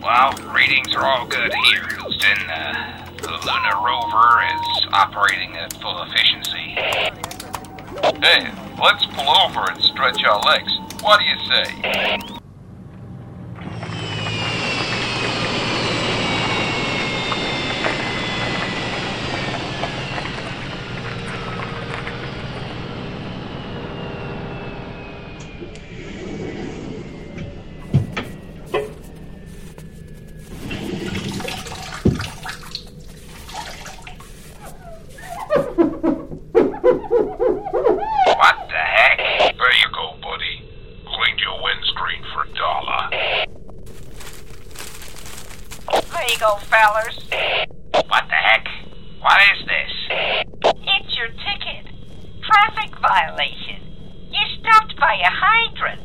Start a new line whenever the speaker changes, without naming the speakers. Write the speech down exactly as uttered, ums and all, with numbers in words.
Well, readings are all good here, Houston. Uh, the Luna rover is operating at full efficiency.
Hey, let's pull over and stretch our legs. What do you say?
What the heck?
There you go, buddy. Cleaned your windscreen for a dollar.
There you go, fellers.
What the heck? What is this?
It's your ticket. Traffic violation. You stopped by a hydrant.